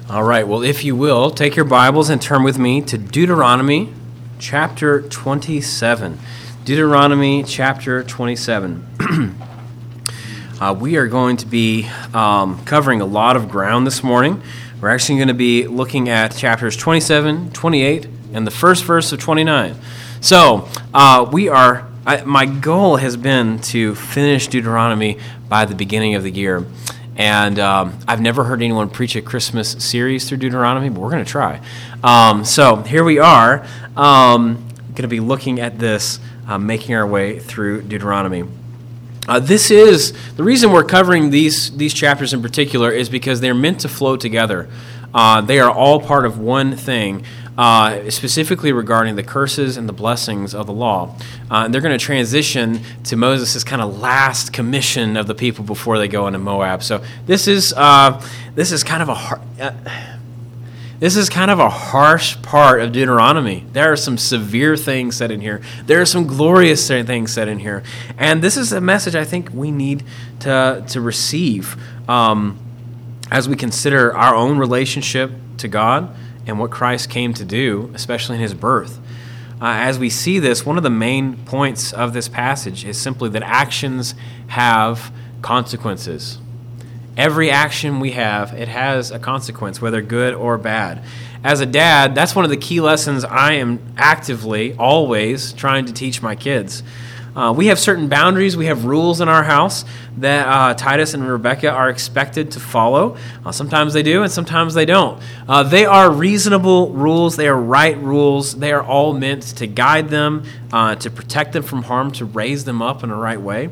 All right, well, if you will, take your Bibles and turn with me to Deuteronomy chapter 27. Deuteronomy chapter 27. We are going to be covering a lot of ground this morning. We're actually going to be looking at chapters 27, 28, and the first verse of 29. So my goal has been to finish Deuteronomy by the beginning of the year. And I've never heard anyone preach a Christmas series through Deuteronomy, but we're going to try. So here we are, going to be looking at this, making our way through Deuteronomy. This is the reason we're covering these chapters in particular is because they're meant to flow together. They are all part of one thing, specifically regarding the curses and the blessings of the law. And they're going to transition to Moses' kind of last commission of the people before they go into Moab. So this is kind of a harsh part of Deuteronomy. There are some severe things said in here. There are some glorious things said in here. And this is a message I think we need to receive as we consider our own relationship to God and what Christ came to do, especially in his birth. As we see this, one of the main points of this passage is simply that actions have consequences. Every action we have, it has a consequence, whether good or bad. As a dad, that's one of the key lessons I am actively, always trying to teach my kids. We have certain boundaries, we have rules in our house that Titus and Rebecca are expected to follow. Sometimes they do and sometimes they don't. They are reasonable rules, they are right rules, they are all meant to guide them, to protect them from harm, to raise them up in the right way.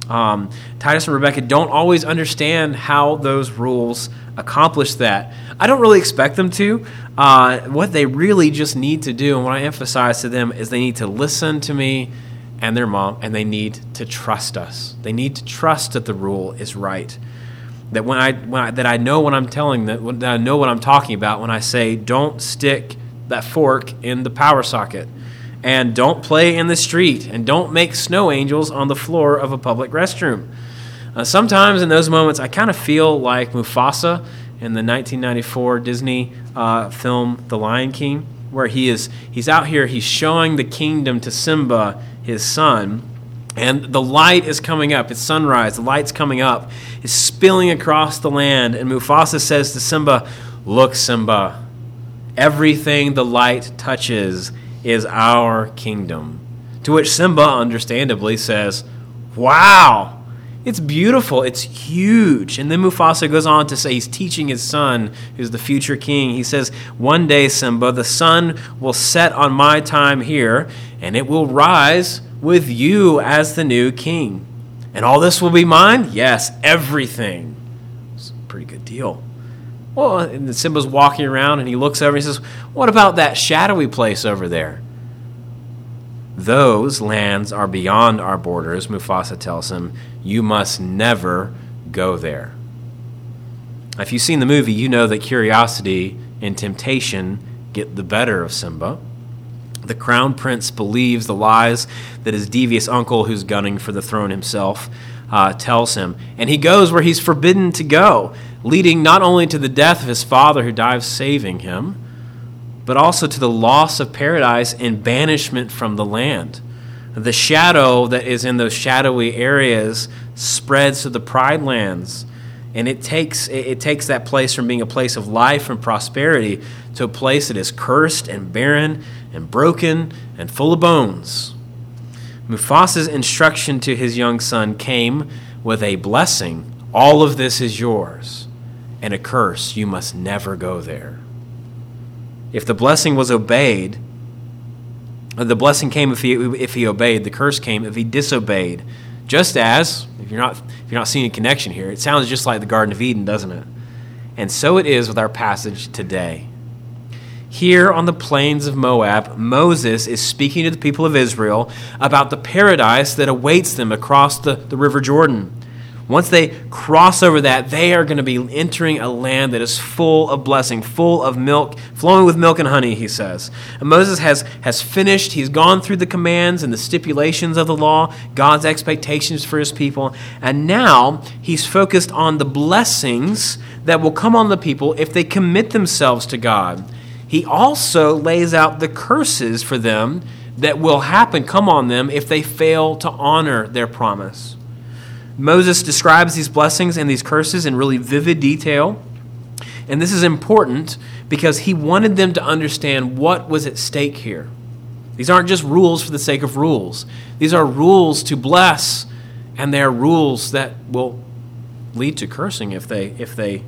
Titus and Rebecca don't always understand how those rules accomplish that. I don't really expect them to. What they really just need to do, and what I emphasize to them, is they need to listen to me and their mom, and they need to trust us. They need to trust that the rule is right. That that I know what I'm telling them, that I know what I'm talking about when I say don't stick that fork in the power socket, and don't play in the street, and don't make snow angels on the floor of a public restroom. Sometimes in those moments, I kind of feel like Mufasa in the 1994 Disney film The Lion King, where he's out here, he's showing the kingdom to Simba, his son, and the light is coming up. It's sunrise. The light's coming up. It's spilling across the land, and Mufasa says to Simba, "Look, Simba, everything the light touches is our kingdom." To which Simba, understandably, says, "Wow, it's beautiful, it's huge." And then Mufasa goes on to say, he's teaching his son, who's the future king. He says, "One day, Simba, the sun will set on my time here, and it will rise with you as the new king. And all this will be mine?" "Yes, everything." It's a pretty good deal. Well, and then Simba's walking around, and he looks over and he says, "What about that shadowy place over there?" "Those lands are beyond our borders," Mufasa tells him. "You must never go there." If you've seen the movie, you know that curiosity and temptation get the better of Simba. The crown prince believes the lies that his devious uncle, who's gunning for the throne himself, tells him. And he goes where he's forbidden to go, leading not only to the death of his father, who dies saving him, but also to the loss of paradise and banishment from the land. The shadow that is in those shadowy areas spreads to the Pride Lands, and it takes that place from being a place of life and prosperity to a place that is cursed and barren and broken and full of bones. Mufasa's instruction to his young son came with a blessing. "All of this is yours," and a curse. "You must never go there." If the blessing was obeyed, the blessing came if he obeyed. The curse came if he disobeyed. Just as, if you're not seeing a connection here, it sounds just like the Garden of Eden, doesn't it? And so it is with our passage today. Here on the plains of Moab, Moses is speaking to the people of Israel about the paradise that awaits them across the River Jordan. Once they cross over that, they are going to be entering a land that is full of blessing, full of milk, flowing with milk and honey, he says. And Moses has finished. He's gone through the commands and the stipulations of the law, God's expectations for his people. And now he's focused on the blessings that will come on the people if they commit themselves to God. He also lays out the curses for them that will come on them if they fail to honor their promise. Moses describes these blessings and these curses in really vivid detail. And this is important because he wanted them to understand what was at stake here. These aren't just rules for the sake of rules. These are rules to bless, and they are rules that will lead to cursing if they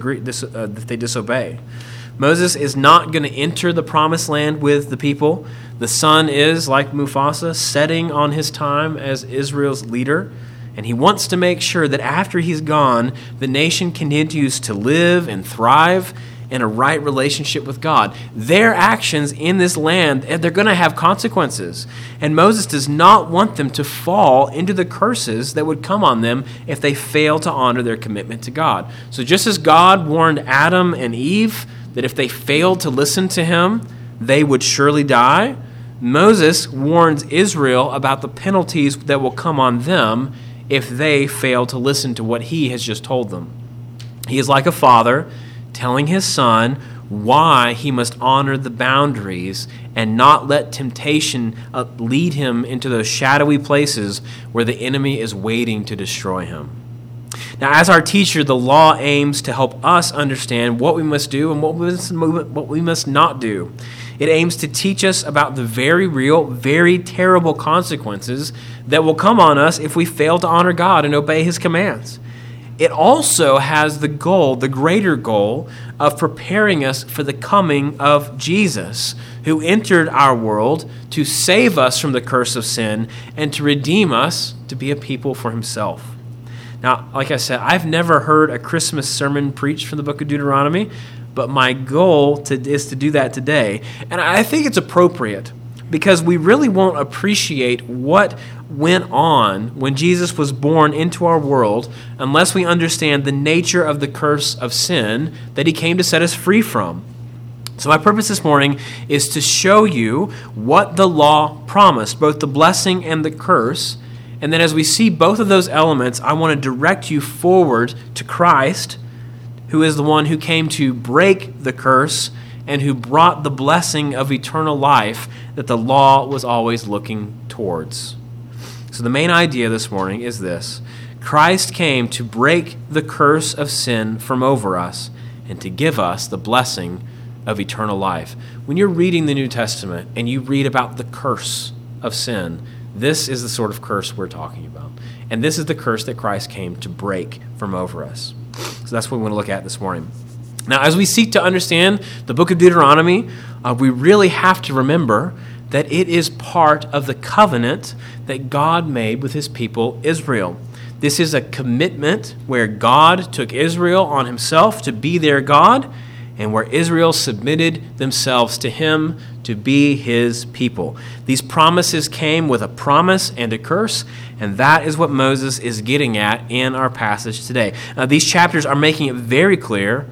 disobey. Moses is not going to enter the promised land with the people. The son is, like Mufasa, setting on his time as Israel's leader. And he wants to make sure that after he's gone, the nation continues to live and thrive in a right relationship with God. Their actions in this land, they're going to have consequences. And Moses does not want them to fall into the curses that would come on them if they fail to honor their commitment to God. So just as God warned Adam and Eve that if they failed to listen to him, they would surely die, Moses warns Israel about the penalties that will come on them if they fail to listen to what he has just told them. He is like a father telling his son why he must honor the boundaries and not let temptation lead him into those shadowy places where the enemy is waiting to destroy him. Now, as our teacher, the law aims to help us understand what we must do and what we must not do. It aims to teach us about the very real, very terrible consequences that will come on us if we fail to honor God and obey his commands. It also has the goal, the greater goal, of preparing us for the coming of Jesus, who entered our world to save us from the curse of sin and to redeem us to be a people for himself. Now, like I said, I've never heard a Christmas sermon preached from the book of Deuteronomy, but my goal is to do that today. And I think it's appropriate because we really won't appreciate what went on when Jesus was born into our world unless we understand the nature of the curse of sin that he came to set us free from. So my purpose this morning is to show you what the law promised, both the blessing and the curse. And then as we see both of those elements, I want to direct you forward to Christ, who is the one who came to break the curse and who brought the blessing of eternal life that the law was always looking towards. So the main idea this morning is this: Christ came to break the curse of sin from over us and to give us the blessing of eternal life. When you're reading the New Testament and you read about the curse of sin, this is the sort of curse we're talking about. And this is the curse that Christ came to break from over us. So that's what we want to look at this morning. Now, as we seek to understand the book of Deuteronomy, we really have to remember that it is part of the covenant that God made with his people Israel. This is a commitment where God took Israel on himself to be their God, and where Israel submitted themselves to him to be his people. These promises came with a promise and a curse, and that is what Moses is getting at in our passage today. These chapters are making it very clear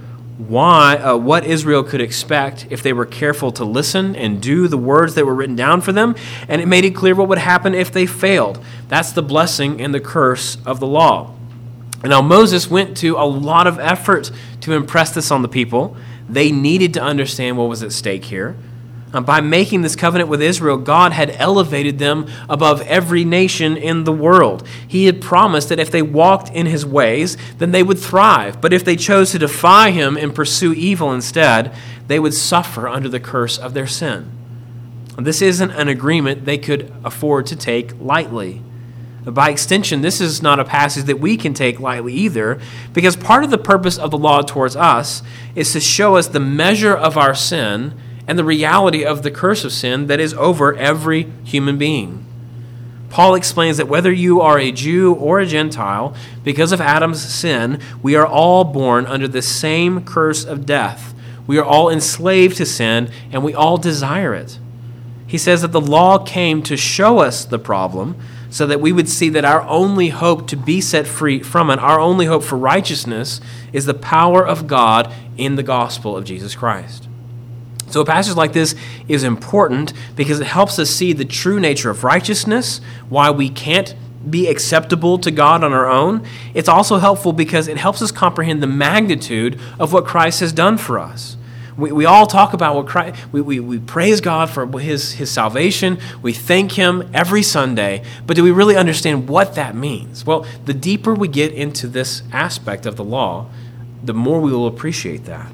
what Israel could expect if they were careful to listen and do the words that were written down for them, and it made it clear what would happen if they failed. That's the blessing and the curse of the law. And now Moses went to a lot of effort to impress this on the people. They needed to understand what was at stake here. By making this covenant with Israel, God had elevated them above every nation in the world. He had promised that if they walked in his ways, then they would thrive. But if they chose to defy him and pursue evil instead, they would suffer under the curse of their sin. This isn't an agreement they could afford to take lightly. By extension, this is not a passage that we can take lightly either, because part of the purpose of the law towards us is to show us the measure of our sin and the reality of the curse of sin that is over every human being. Paul explains that whether you are a Jew or a Gentile, because of Adam's sin, we are all born under the same curse of death. We are all enslaved to sin, and we all desire it. He says that the law came to show us the problem so that we would see that our only hope to be set free from it, our only hope for righteousness, is the power of God in the gospel of Jesus Christ. So a passage like this is important because it helps us see the true nature of righteousness, why we can't be acceptable to God on our own, it's also helpful because it helps us comprehend the magnitude of what Christ has done for us. We all talk about what Christ, we praise God for his salvation. We thank him every Sunday. But do we really understand what that means? Well, the deeper we get into this aspect of the law, the more we will appreciate that.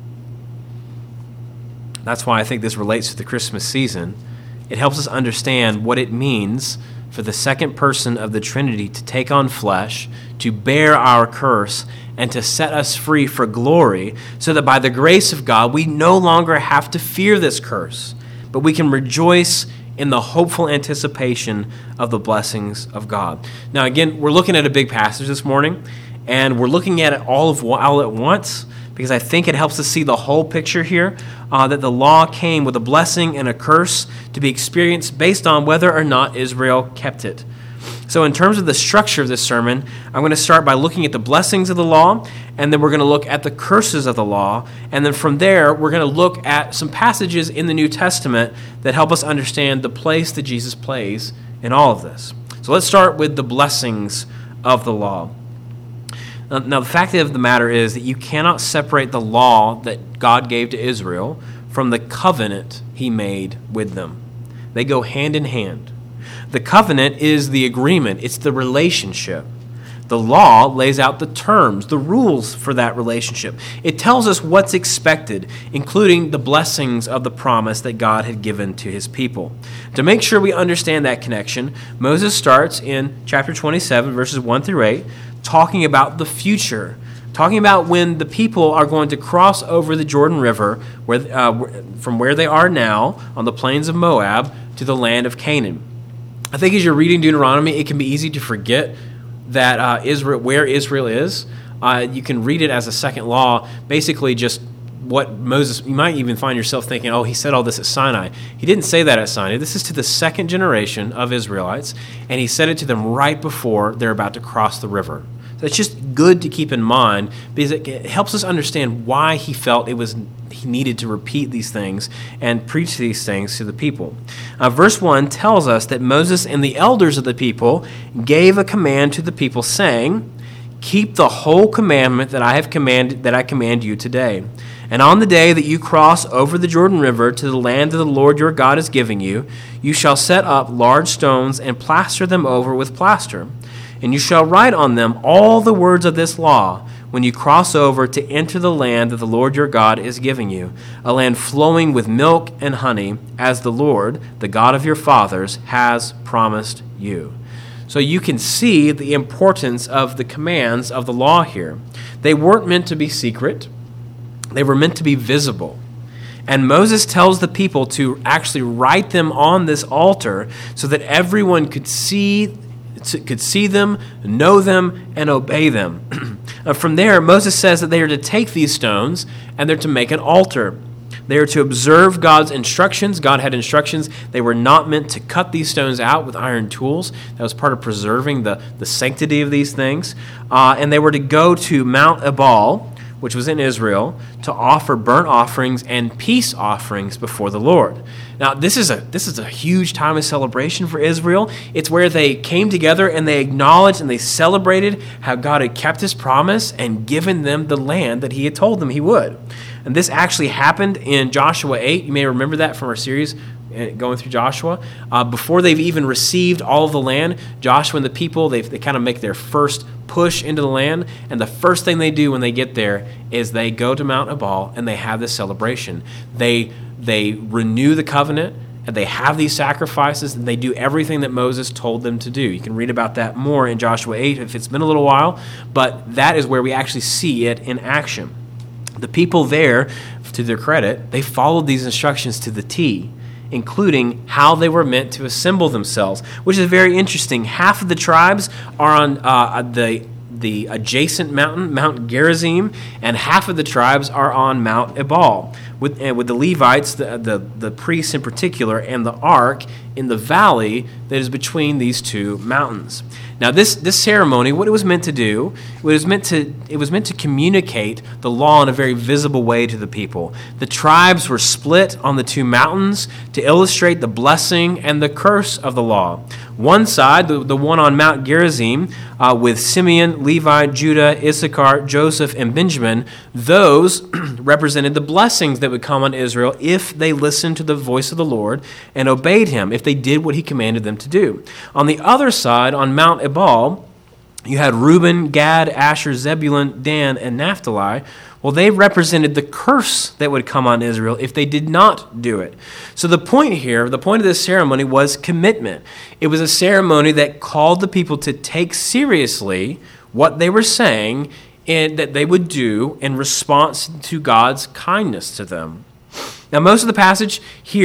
That's why I think this relates to the Christmas season. It helps us understand what it means for the second person of the Trinity to take on flesh, to bear our curse, and to set us free for glory, so that by the grace of God, we no longer have to fear this curse, but we can rejoice in the hopeful anticipation of the blessings of God. Now, again, we're looking at a big passage this morning, and we're looking at it all at once, because I think it helps us see the whole picture here, that the law came with a blessing and a curse to be experienced based on whether or not Israel kept it. So in terms of the structure of this sermon, I'm going to start by looking at the blessings of the law, and then we're going to look at the curses of the law, and then from there, we're going to look at some passages in the New Testament that help us understand the place that Jesus plays in all of this. So let's start with the blessings of the law. Now, the fact of the matter is that you cannot separate the law that God gave to Israel from the covenant he made with them. They go hand in hand. The covenant is the agreement. It's the relationship. The law lays out the terms, the rules for that relationship. It tells us what's expected, including the blessings of the promise that God had given to his people. To make sure we understand that connection, Moses starts in chapter 27, verses 1 through 8, talking about the future, talking about when the people are going to cross over the Jordan River from where they are now on the plains of Moab to the land of Canaan. I think as you're reading Deuteronomy, it can be easy to forget that where Israel is. You can read it as a second law, basically just what Moses, you might even find yourself thinking, oh, he said all this at Sinai. He didn't say that at Sinai. This is to the second generation of Israelites, and he said it to them right before they're about to cross the river. So it's just good to keep in mind because it helps us understand why he felt he needed to repeat these things and preach these things to the people. Verse 1 tells us that Moses and the elders of the people gave a command to the people saying, "Keep the whole commandment that I command you today. And on the day that you cross over the Jordan River to the land that the Lord your God is giving you, you shall set up large stones and plaster them over with plaster. And you shall write on them all the words of this law when you cross over to enter the land that the Lord your God is giving you, a land flowing with milk and honey, as the Lord, the God of your fathers, has promised you." So you can see the importance of the commands of the law here. They weren't meant to be secret. They were meant to be visible. And Moses tells the people to actually write them on this altar so that everyone could see them, know them, and obey them. From there, Moses says that they are to take these stones and they're to make an altar. They are to observe God's instructions. God had instructions. They were not meant to cut these stones out with iron tools. That was part of preserving the sanctity of these things. And they were to go to Mount Ebal, which was in Israel, to offer burnt offerings and peace offerings before the Lord. Now, this is a huge time of celebration for Israel. It's where they came together and they acknowledged and they celebrated how God had kept his promise and given them the land that he had told them he would. And this actually happened in Joshua 8. You may remember that from our series going through Joshua. Before they've even received all of the land, Joshua and the people, they kind of make their first push into the land. And the first thing they do when they get there is they go to Mount Ebal and they have this celebration. They renew the covenant and they have these sacrifices and they do everything that Moses told them to do. You can read about that more in Joshua 8 if it's been a little while, but that is where we actually see it in action. The people there, to their credit, they followed these instructions to the T, including how they were meant to assemble themselves, which is very interesting. Half of the tribes are on the adjacent mountain, Mount Gerizim, and half of the tribes are on Mount Ebal, with the Levites, the priests in particular, and the ark in the valley that is between these two mountains. Now, this ceremony, what it was meant to do, it was meant to communicate the law in a very visible way to the people. The tribes were split on the two mountains to illustrate the blessing and the curse of the law. One side, the one on Mount Gerizim, with Simeon, Levi, Judah, Issachar, Joseph, and Benjamin, those represented the blessings that would come on Israel if they listened to the voice of the Lord and obeyed him, if they did what he commanded them to do. On the other side, on Mount Ebal, you had Reuben, Gad, Asher, Zebulun, Dan, and Naphtali. Well, they represented the curse that would come on Israel if they did not do it. So the point of this ceremony was commitment. It was a ceremony that called the people to take seriously what they were saying and that they would do in response to God's kindness to them. Now, most of the passage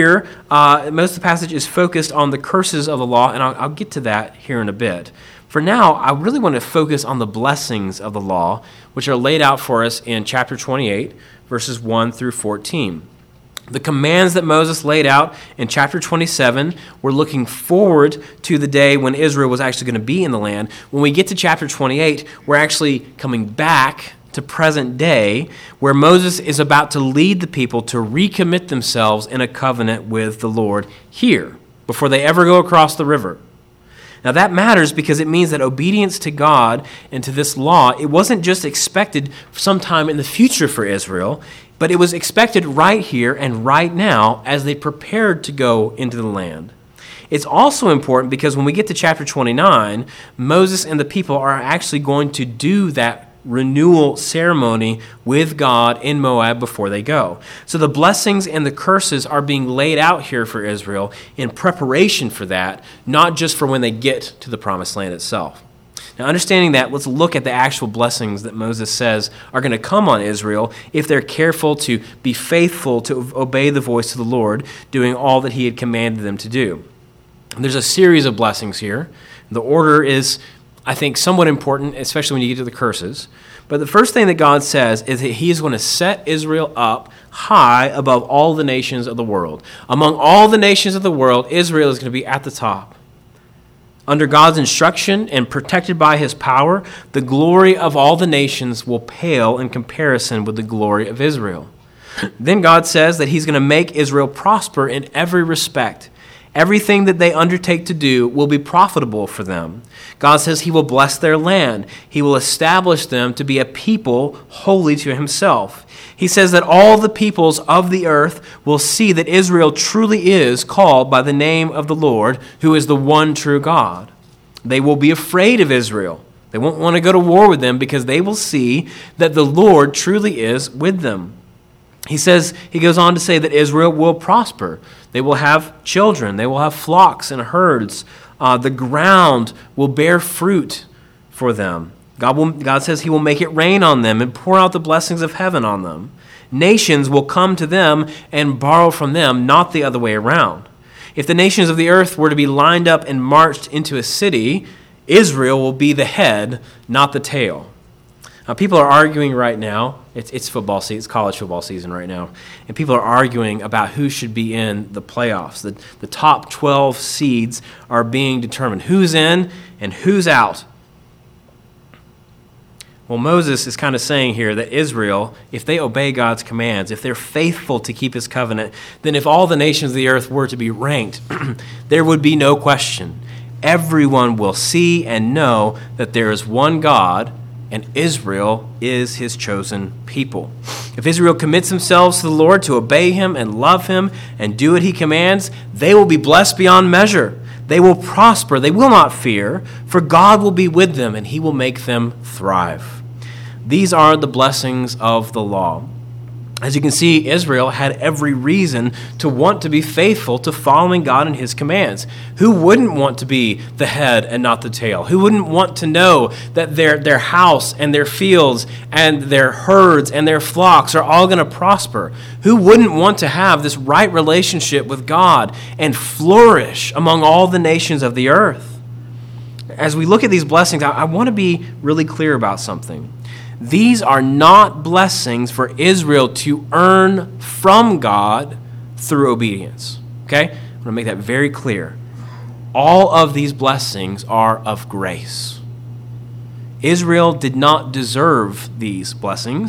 is focused on the curses of the law, and I'll get to that here in a bit. For now, I really want to focus on the blessings of the law, which are laid out for us in chapter 28, verses 1 through 14. The commands that Moses laid out in chapter 27 were looking forward to the day when Israel was actually going to be in the land. When we get to chapter 28, we're actually coming back to present day, where Moses is about to lead the people to recommit themselves in a covenant with the Lord here, before they ever go across the river. Now that matters because it means that obedience to God and to this law, it wasn't just expected sometime in the future for Israel, but it was expected right here and right now as they prepared to go into the land. It's also important because when we get to chapter 29, Moses and the people are actually going to do that renewal ceremony with God in Moab before they go. So the blessings and the curses are being laid out here for Israel in preparation for that, not just for when they get to the promised land itself. Now, understanding that, let's look at the actual blessings that Moses says are going to come on Israel if they're careful to be faithful to obey the voice of the Lord, doing all that he had commanded them to do. And there's a series of blessings here. The order is, I think, somewhat important, especially when you get to the curses. But the first thing that God says is that he is going to set Israel up high above all the nations of the world. Among all the nations of the world, Israel is going to be at the top. Under God's instruction and protected by his power, the glory of all the nations will pale in comparison with the glory of Israel. Then God says that he's going to make Israel prosper in every respect. Everything that they undertake to do will be profitable for them. God says he will bless their land. He will establish them to be a people holy to himself. He says that all the peoples of the earth will see that Israel truly is called by the name of the Lord, who is the one true God. They will be afraid of Israel. They won't want to go to war with them because they will see that the Lord truly is with them. He goes on to say that Israel will prosper. They will have children. They will have flocks and herds. The ground will bear fruit for them. God says he will make it rain on them and pour out the blessings of heaven on them. Nations will come to them and borrow from them, not the other way around. If the nations of the earth were to be lined up and marched into a city, Israel will be the head, not the tail. People are arguing right now. It's football season. It's college football season right now. And people are arguing about who should be in the playoffs. The top 12 seeds are being determined. Who's in and who's out. Well, Moses is kind of saying here that Israel, if they obey God's commands, if they're faithful to keep his covenant, then if all the nations of the earth were to be ranked, there would be no question. Everyone will see and know that there is one God, and Israel is his chosen people. If Israel commits themselves to the Lord to obey him and love him and do what he commands, they will be blessed beyond measure. They will prosper. They will not fear, for God will be with them and he will make them thrive. These are the blessings of the law. As you can see, Israel had every reason to want to be faithful to following God and his commands. Who wouldn't want to be the head and not the tail? Who wouldn't want to know that their house and their fields and their herds and their flocks are all going to prosper? Who wouldn't want to have this right relationship with God and flourish among all the nations of the earth? As we look at these blessings, I want to be really clear about something. These are not blessings for Israel to earn from God through obedience. Okay? I'm going to make that very clear. All of these blessings are of grace. Israel did not deserve these blessings,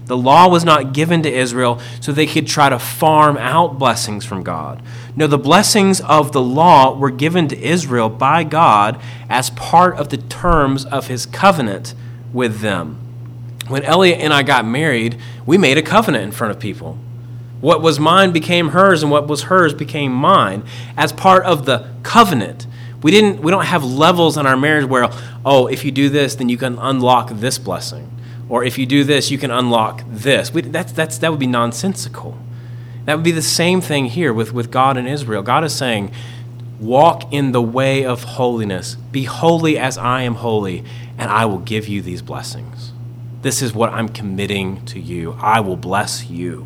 The law was not given to Israel so they could try to farm out blessings from God. No, the blessings of the law were given to Israel by God as part of the terms of his covenant with them. When Elliot and I got married, we made a covenant in front of people. What was mine became hers, and what was hers became mine as part of the covenant. We don't have levels in our marriage where, oh, if you do this, then you can unlock this blessing. Or if you do this, you can unlock this. That would be nonsensical. That would be the same thing here with God and Israel. God is saying, walk in the way of holiness. Be holy as I am holy, and I will give you these blessings. This is what I'm committing to you. I will bless you.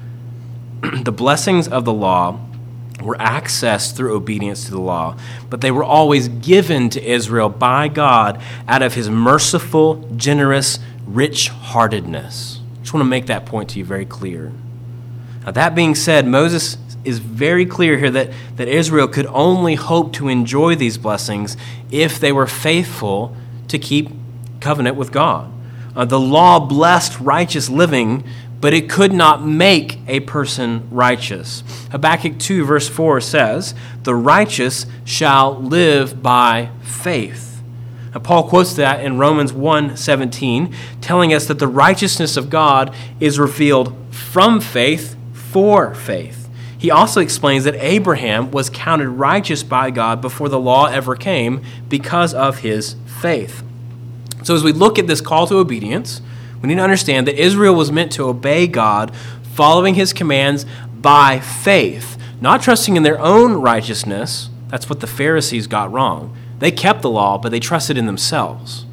The blessings of the law were accessed through obedience to the law, but they were always given to Israel by God out of his merciful, generous, rich-heartedness. I just want to make that point to you very clear. Now, that being said, Moses is very clear here that Israel could only hope to enjoy these blessings if they were faithful to keep covenant with God. The law blessed righteous living, but it could not make a person righteous. Habakkuk 2 verse 4 says, "The righteous shall live by faith." Now, Paul quotes that in Romans 1:17, telling us that the righteousness of God is revealed from faith for faith. He also explains that Abraham was counted righteous by God before the law ever came because of his faith. So as we look at this call to obedience, we need to understand that Israel was meant to obey God, following his commands by faith, not trusting in their own righteousness. That's what the Pharisees got wrong. They kept the law, but they trusted in themselves.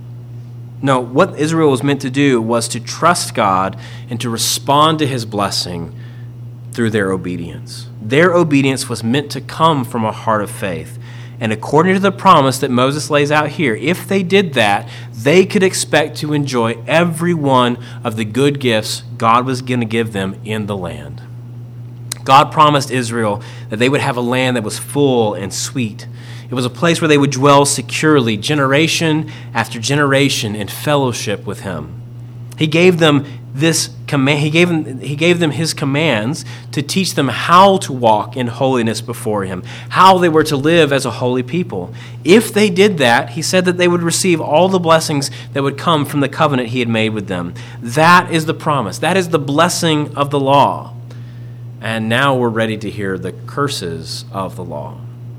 No, what Israel was meant to do was to trust God and to respond to his blessing through their obedience. Their obedience was meant to come from a heart of faith. And according to the promise that Moses lays out here, if they did that, they could expect to enjoy every one of the good gifts God was going to give them in the land. God promised Israel that they would have a land that was full and sweet. It was a place where they would dwell securely, generation after generation, in fellowship with him. He gave them this command. He gave them his commands to teach them how to walk in holiness before him, how they were to live as a holy people. If they did that, he said that they would receive all the blessings that would come from the covenant he had made with them. That is the promise. That is the blessing of the law. And now we're ready to hear the curses of the law.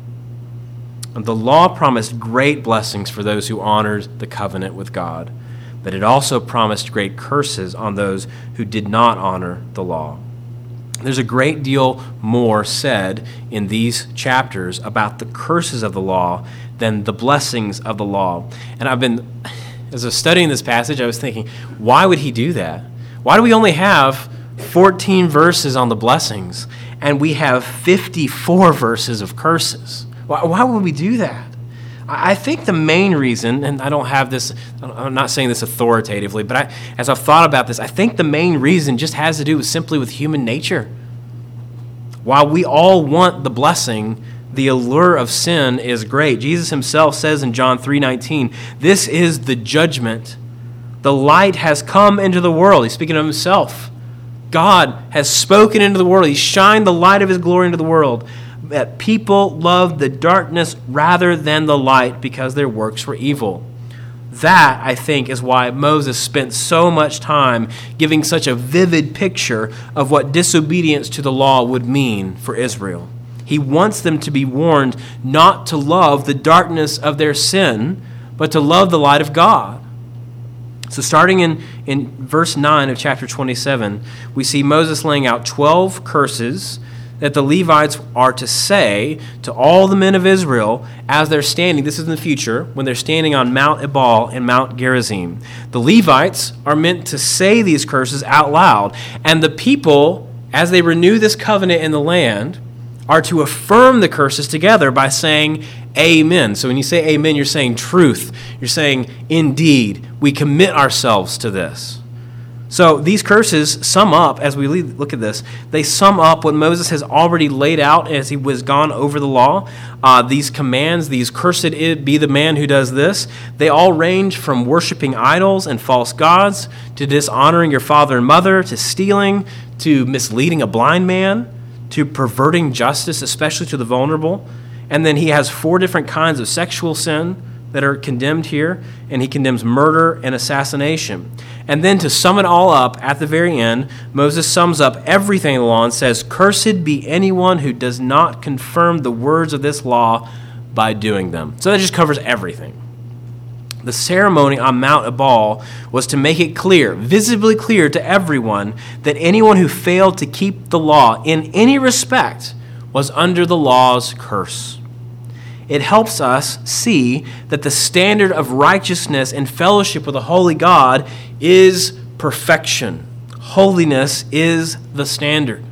The law promised great blessings for those who honored the covenant with God, but it also promised great curses on those who did not honor the law. There's a great deal more said in these chapters about the curses of the law than the blessings of the law. And as I was studying this passage, I was thinking, why would he do that? Why do we only have 14 verses on the blessings and we have 54 verses of curses? Why would we do that? I think the main reason, and I don't have this, I'm not saying this authoritatively, but as I've thought about this, I think the main reason just has to do simply with human nature. While we all want the blessing, the allure of sin is great. Jesus himself says in John 3:19, "This is the judgment. The light has come into the world." He's speaking of himself. God has spoken into the world. He shined the light of his glory into the world. That people loved the darkness rather than the light because their works were evil. That, I think, is why Moses spent so much time giving such a vivid picture of what disobedience to the law would mean for Israel. He wants them to be warned not to love the darkness of their sin, but to love the light of God. So starting in verse 9 of chapter 27, we see Moses laying out 12 curses that the Levites are to say to all the men of Israel as they're standing. This is in the future, when they're standing on Mount Ebal and Mount Gerizim. The Levites are meant to say these curses out loud. And the people, as they renew this covenant in the land, are to affirm the curses together by saying amen. So when you say amen, you're saying truth. You're saying, indeed, we commit ourselves to this. So these curses sum up, as we look at this, they sum up what Moses has already laid out as he was gone over the law. These commands, these cursed be the man who does this, they all range from worshiping idols and false gods, to dishonoring your father and mother, to stealing, to misleading a blind man, to perverting justice, especially to the vulnerable. And then he has 4 different kinds of sexual sin that are condemned here, and he condemns murder and assassination. And then to sum it all up, at the very end, Moses sums up everything in the law and says, "Cursed be anyone who does not confirm the words of this law by doing them." So that just covers everything. The ceremony on Mount Ebal was to make it clear, visibly clear to everyone, that anyone who failed to keep the law in any respect was under the law's curse. It helps us see that the standard of righteousness and fellowship with a holy God is perfection. Holiness is the standard.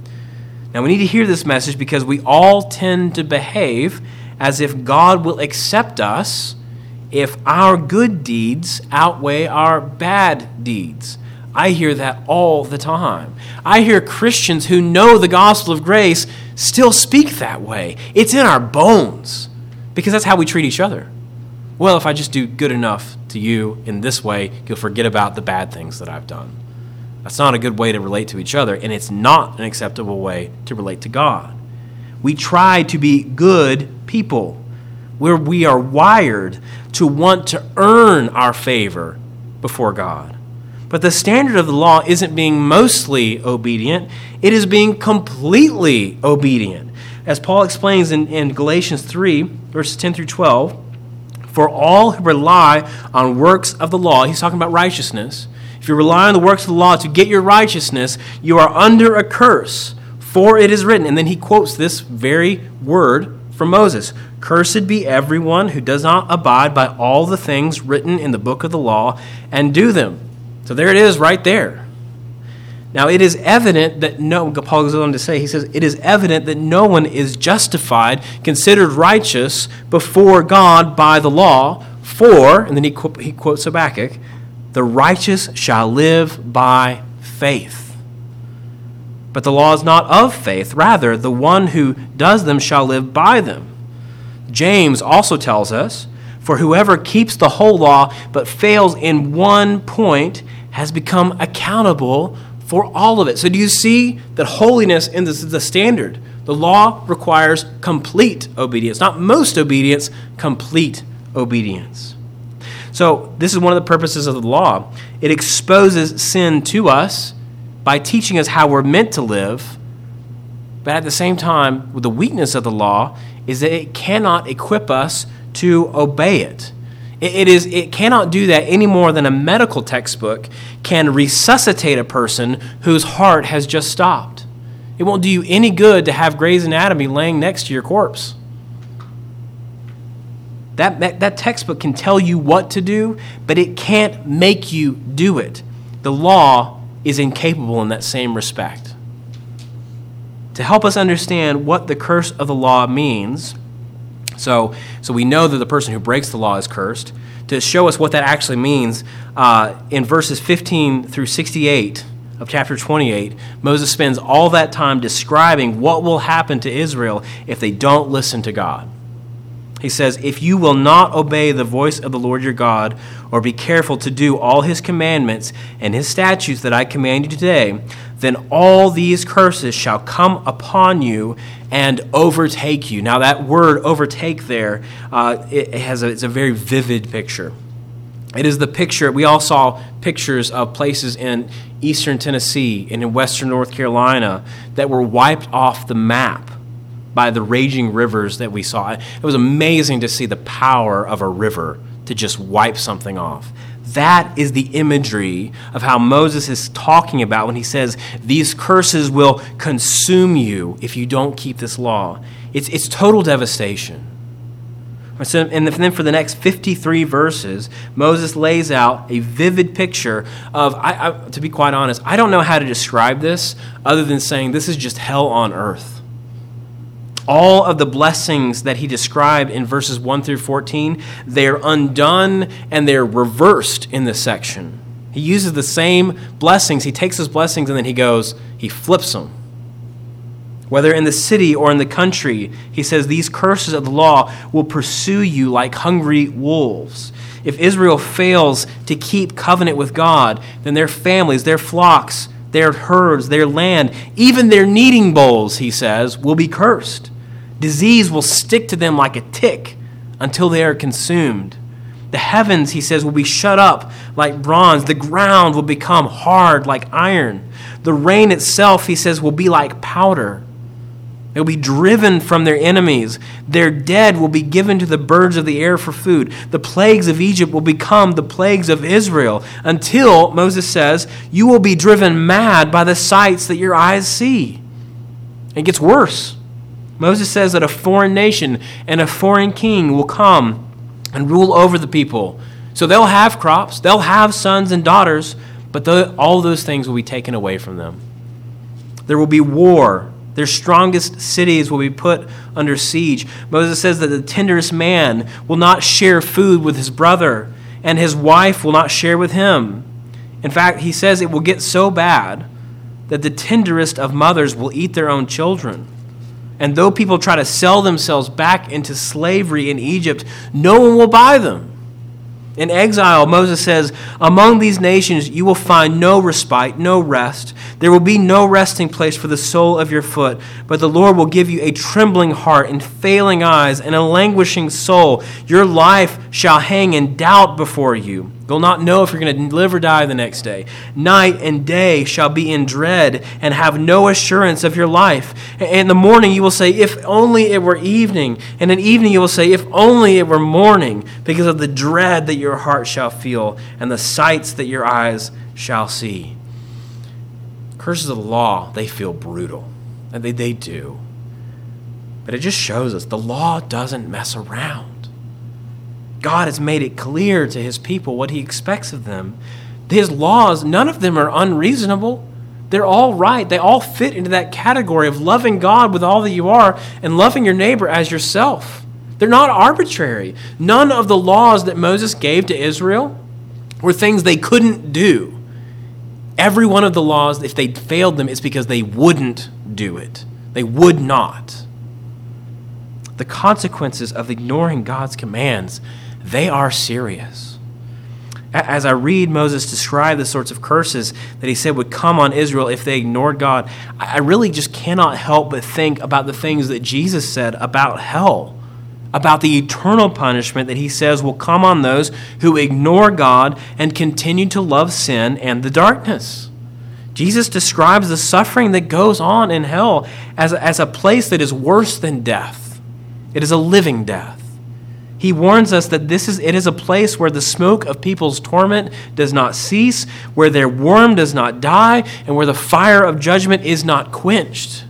Now, we need to hear this message because we all tend to behave as if God will accept us if our good deeds outweigh our bad deeds. I hear that all the time. I hear Christians who know the gospel of grace still speak that way. It's in our bones because that's how we treat each other. Well, if I just do good enough to you in this way, you'll forget about the bad things that I've done. That's not a good way to relate to each other, and it's not an acceptable way to relate to God. We try to be good people where we are wired to want to earn our favor before God. But the standard of the law isn't being mostly obedient. It is being completely obedient. As Paul explains in Galatians 3, verses 10 through 12, for all who rely on works of the law, he's talking about righteousness. If you rely on the works of the law to get your righteousness, you are under a curse, for it is written. And then he quotes this very word from Moses. Cursed be everyone who does not abide by all the things written in the book of the law and do them. So there it is right there. Now it is evident that Paul goes on to say, he says, it is evident that no one is justified, considered righteous before God by the law, for, and then he quotes Habakkuk, the righteous shall live by faith. But the law is not of faith. Rather, the one who does them shall live by them. James also tells us, for whoever keeps the whole law but fails in one point has become accountable for all of it. So do you see that holiness is the standard? The law requires complete obedience, not most obedience, complete obedience. So this is one of the purposes of the law. It exposes sin to us by teaching us how we're meant to live, but at the same time, with the weakness of the law is that it cannot equip us to obey it. It cannot do that any more than a medical textbook can resuscitate a person whose heart has just stopped. It won't do you any good to have Grey's Anatomy laying next to your corpse. That textbook can tell you what to do, but it can't make you do it. The law is incapable in that same respect. To help us understand what the curse of the law means, so we know that the person who breaks the law is cursed. To show us what that actually means, in verses 15 through 68 of chapter 28, Moses spends all that time describing what will happen to Israel if they don't listen to God. He says, if you will not obey the voice of the Lord your God, or be careful to do all his commandments and his statutes that I command you today, then all these curses shall come upon you and overtake you. Now that word overtake there, it's a very vivid picture. It is the picture, we all saw pictures of places in eastern Tennessee and in western North Carolina that were wiped off the map by the raging rivers that we saw. It was amazing to see the power of a river to just wipe something off. That is the imagery of how Moses is talking about when he says, these curses will consume you if you don't keep this law. It's total devastation. And then for the next 53 verses, Moses lays out a vivid picture of, to be quite honest, I don't know how to describe this other than saying this is just hell on earth. All of the blessings that he described in verses 1 through 14, they're undone and they're reversed in this section. He uses the same blessings. He takes his blessings and then he flips them. Whether in the city or in the country, he says, these curses of the law will pursue you like hungry wolves. If Israel fails to keep covenant with God, then their families, their flocks, their herds, their land, even their kneading bowls, he says, will be cursed. Disease will stick to them like a tick until they are consumed. The heavens, he says, will be shut up like bronze. The ground will become hard like iron. The rain itself, he says, will be like powder. They will be driven from their enemies. Their dead will be given to the birds of the air for food. The plagues of Egypt will become the plagues of Israel until, Moses says, you will be driven mad by the sights that your eyes see. It gets worse. Moses says that a foreign nation and a foreign king will come and rule over the people. So they'll have crops, they'll have sons and daughters, but all those things will be taken away from them. There will be war. Their strongest cities will be put under siege. Moses says that the tenderest man will not share food with his brother, and his wife will not share with him. In fact, he says it will get so bad that the tenderest of mothers will eat their own children. And though people try to sell themselves back into slavery in Egypt, no one will buy them. In exile, Moses says, among these nations you will find no respite, no rest. There will be no resting place for the sole of your foot, but the Lord will give you a trembling heart and failing eyes and a languishing soul. Your life shall hang in doubt before you. You'll not know if you're going to live or die the next day. Night and day shall be in dread and have no assurance of your life. In the morning you will say, if only it were evening. And in evening you will say, if only it were morning, because of the dread that your heart shall feel and the sights that your eyes shall see. Curses of the law, they feel brutal. And they do. But it just shows us the law doesn't mess around. God has made it clear to his people what he expects of them. His laws, none of them are unreasonable. They're all right. They all fit into that category of loving God with all that you are and loving your neighbor as yourself. They're not arbitrary. None of the laws that Moses gave to Israel were things they couldn't do. Every one of the laws, if they failed them, it's because they wouldn't do it. They would not. The consequences of ignoring God's commands, they are serious. As I read Moses describe the sorts of curses that he said would come on Israel if they ignored God, I really just cannot help but think about the things that Jesus said about hell, about the eternal punishment that he says will come on those who ignore God and continue to love sin and the darkness. Jesus describes the suffering that goes on in hell as a place that is worse than death. It is a living death. He warns us that it is a place where the smoke of people's torment does not cease, where their worm does not die, and where the fire of judgment is not quenched.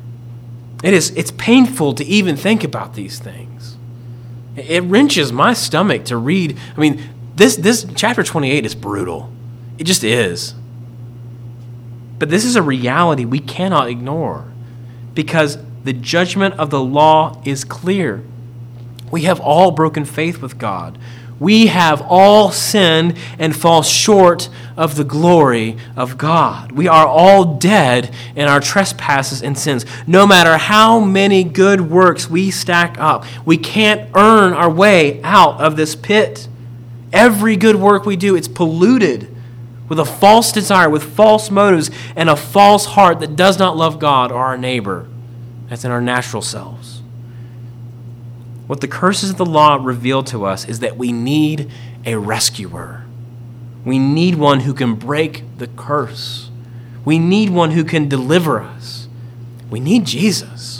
It's painful to even think about these things. It wrenches my stomach to read. I mean, this chapter 28 is brutal. It just is. But this is a reality we cannot ignore because the judgment of the law is clear. We have all broken faith with God. We have all sinned and fall short of the glory of God. We are all dead in our trespasses and sins. No matter how many good works we stack up, we can't earn our way out of this pit. Every good work we do, it's polluted with a false desire, with false motives, and a false heart that does not love God or our neighbor. That's in our natural selves. What the curses of the law reveal to us is that we need a rescuer. We need one who can break the curse. We need one who can deliver us. We need Jesus.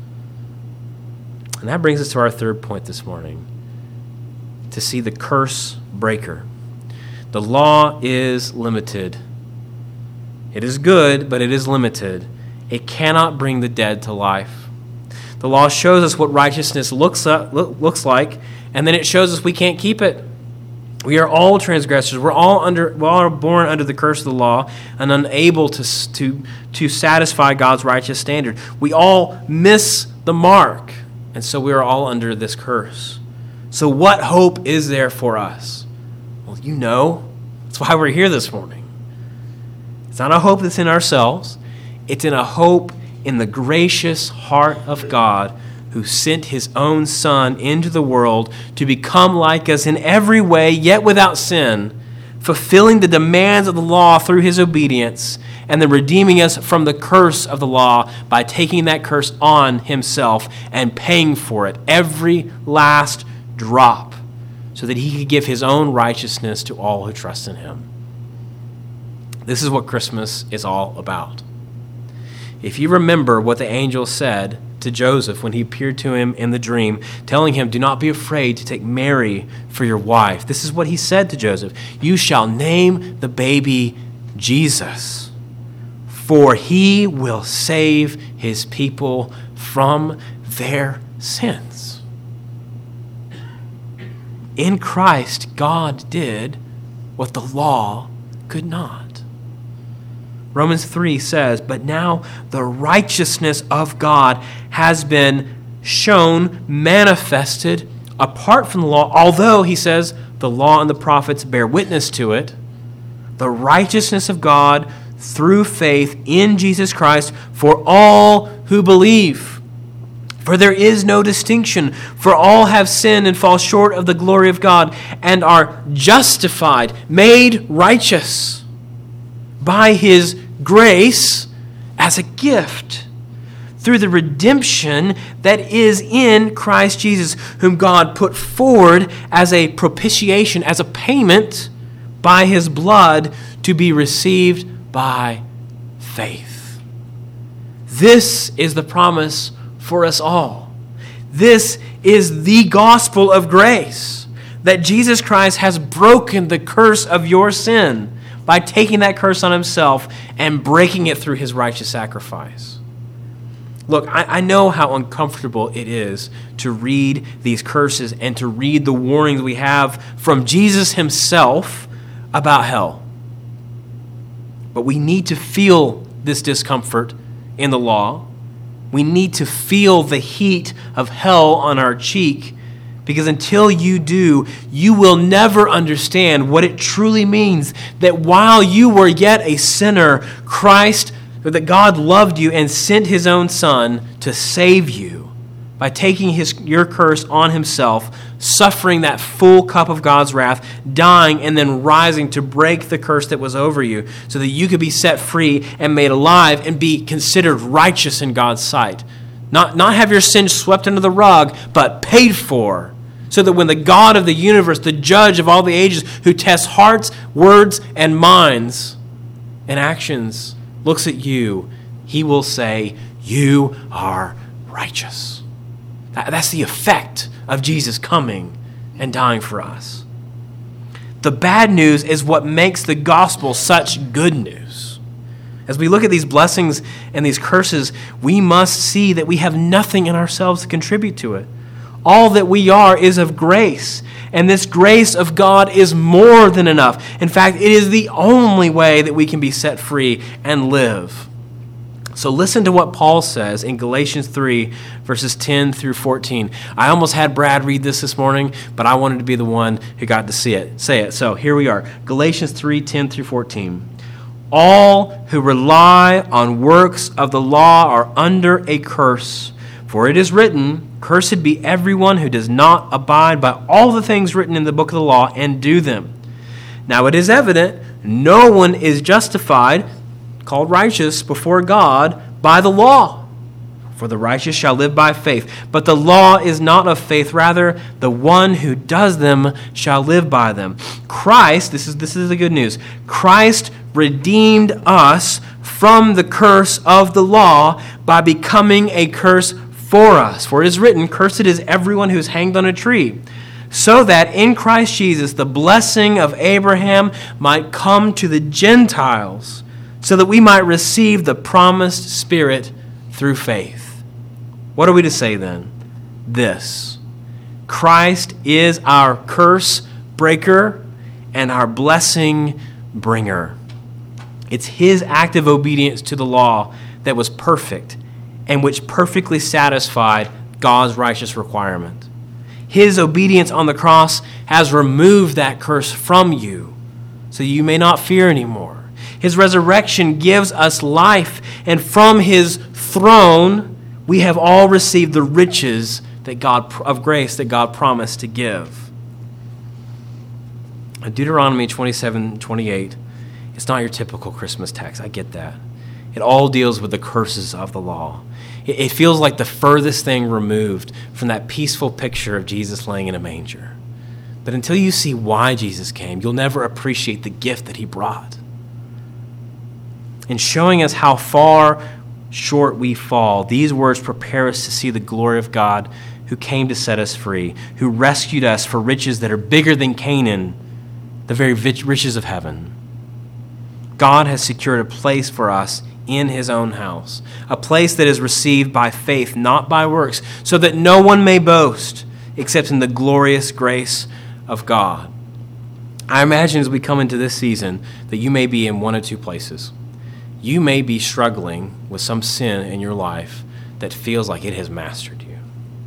And that brings us to our third point this morning, to see the curse breaker. The law is limited. It is good, but it is limited. It cannot bring the dead to life. The law shows us what righteousness looks like, and then it shows us we can't keep it. We are all transgressors. We're all born under the curse of the law and unable to satisfy God's righteous standard. We all miss the mark, and so we are all under this curse. So what hope is there for us? Well, That's why we're here this morning. It's not a hope that's in ourselves. It's in a hope in the gracious heart of God who sent his own Son into the world to become like us in every way, yet without sin, fulfilling the demands of the law through his obedience, and then redeeming us from the curse of the law by taking that curse on himself and paying for it, every last drop, so that he could give his own righteousness to all who trust in him. This is what Christmas is all about. If you remember what the angel said to Joseph when he appeared to him in the dream, telling him, "Do not be afraid to take Mary for your wife." This is what he said to Joseph. "You shall name the baby Jesus, for he will save his people from their sins." In Christ, God did what the law could not. Romans 3 says, "But now the righteousness of God has been shown, manifested apart from the law, although," he says, "the law and the prophets bear witness to it, the righteousness of God through faith in Jesus Christ for all who believe. For there is no distinction, for all have sinned and fall short of the glory of God, and are justified, made righteous by his grace as a gift through the redemption that is in Christ Jesus, whom God put forward as a propitiation, as a payment by his blood to be received by faith." This is the promise for us all. This is the gospel of grace, that Jesus Christ has broken the curse of your sin by taking that curse on himself and breaking it through his righteous sacrifice. Look, I know how uncomfortable it is to read these curses and to read the warnings we have from Jesus himself about hell. But we need to feel this discomfort in the law. We need to feel the heat of hell on our cheek, because until you do, you will never understand what it truly means that while you were yet a sinner, that God loved you and sent his own Son to save you by taking your curse on himself, suffering that full cup of God's wrath, dying, and then rising to break the curse that was over you so that you could be set free and made alive and be considered righteous in God's sight. Not have your sins swept under the rug, but paid for, so that when the God of the universe, the judge of all the ages, who tests hearts, words, and minds and actions, looks at you, he will say, "You are righteous." That's the effect of Jesus coming and dying for us. The bad news is what makes the gospel such good news. As we look at these blessings and these curses, we must see that we have nothing in ourselves to contribute to it. All that we are is of grace, and this grace of God is more than enough. In fact, it is the only way that we can be set free and live. So listen to what Paul says in Galatians 3, verses 10 through 14. I almost had Brad read this morning, but I wanted to be the one who got to say it. So here we are. Galatians 3, 10 through 14. "All who rely on works of the law are under a curse. For it is written, 'Cursed be everyone who does not abide by all the things written in the book of the law and do them.' Now it is evident, no one is justified," called righteous, "before God by the law. For the righteous shall live by faith. But the law is not of faith. Rather, the one who does them shall live by them." Christ, this is the good news, Christ redeemed us from the curse of the law by becoming a curse for us. For it is written, "Cursed is everyone who is hanged on a tree," so that in Christ Jesus the blessing of Abraham might come to the Gentiles, so that we might receive the promised Spirit through faith. What are we to say then? This: Christ is our curse breaker and our blessing bringer. It's his act of obedience to the law that was perfect and which perfectly satisfied God's righteous requirement. His obedience on the cross has removed that curse from you so you may not fear anymore. His resurrection gives us life, and from his throne we have all received the riches of grace that God promised to give. Deuteronomy 27:28, it's not your typical Christmas text. I get that. It all deals with the curses of the law. It feels like the furthest thing removed from that peaceful picture of Jesus laying in a manger. But until you see why Jesus came, you'll never appreciate the gift that he brought. In showing us how far short we fall, these words prepare us to see the glory of God who came to set us free, who rescued us for riches that are bigger than Canaan, the very riches of heaven. God has secured a place for us in his own house, a place that is received by faith, not by works, so that no one may boast except in the glorious grace of God. I imagine as we come into this season that you may be in one of two places. You may be struggling with some sin in your life that feels like it has mastered you.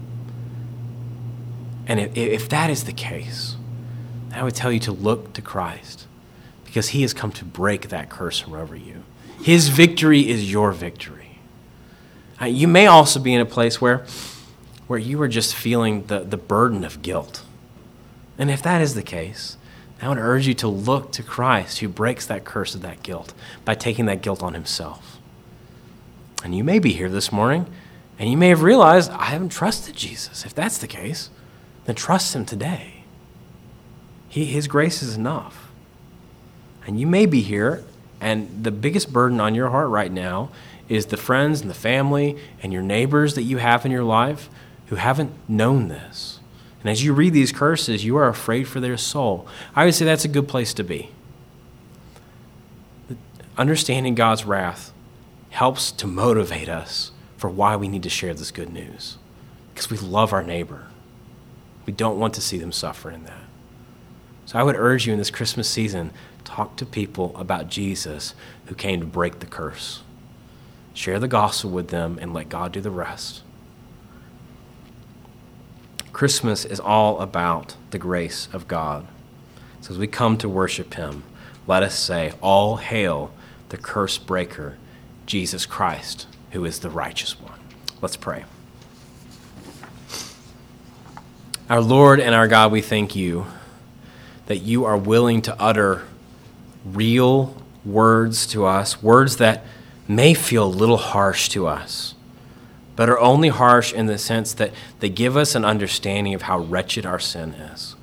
And if that is the case, I would tell you to look to Christ, because he has come to break that curse from over you. His victory is your victory. You may also be in a place where you are just feeling the burden of guilt. And if that is the case, I would urge you to look to Christ, who breaks that curse of that guilt by taking that guilt on himself. And you may be here this morning, and you may have realized, I haven't trusted Jesus. If that's the case, then trust him today. His grace is enough. And you may be here, and the biggest burden on your heart right now is the friends and the family and your neighbors that you have in your life who haven't known this. And as you read these curses, you are afraid for their soul. I would say that's a good place to be. Understanding God's wrath helps to motivate us for why we need to share this good news. Because we love our neighbor. We don't want to see them suffer in that. So I would urge you in this Christmas season, talk to people about Jesus who came to break the curse. Share the gospel with them and let God do the rest. Christmas is all about the grace of God. So as we come to worship him, let us say, all hail the curse breaker, Jesus Christ, who is the righteous one. Let's pray. Our Lord and our God, we thank you that you are willing to utter real words to us, words that may feel a little harsh to us, but are only harsh in the sense that they give us an understanding of how wretched our sin is.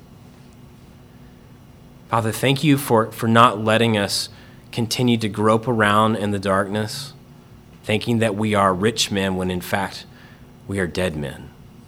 Father, thank you for not letting us continue to grope around in the darkness, thinking that we are rich men when in fact we are dead men.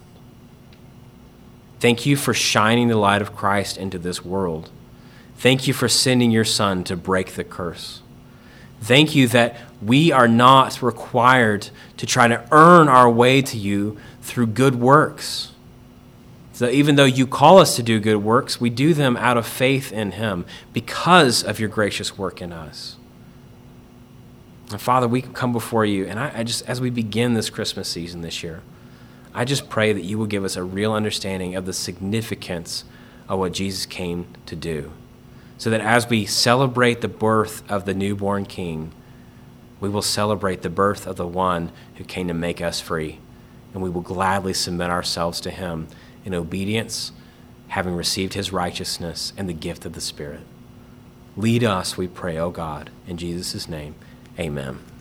Thank you for shining the light of Christ into this world. Thank you for sending your Son to break the curse. Thank you that we are not required to try to earn our way to you through good works. So even though you call us to do good works, we do them out of faith in him because of your gracious work in us. And Father, we come before you, and I just, as we begin this Christmas season this year, I just pray that you will give us a real understanding of the significance of what Jesus came to do, so that as we celebrate the birth of the newborn King, we will celebrate the birth of the one who came to make us free, and we will gladly submit ourselves to him in obedience, having received his righteousness and the gift of the Spirit. Lead us, we pray, O God, in Jesus' name, amen.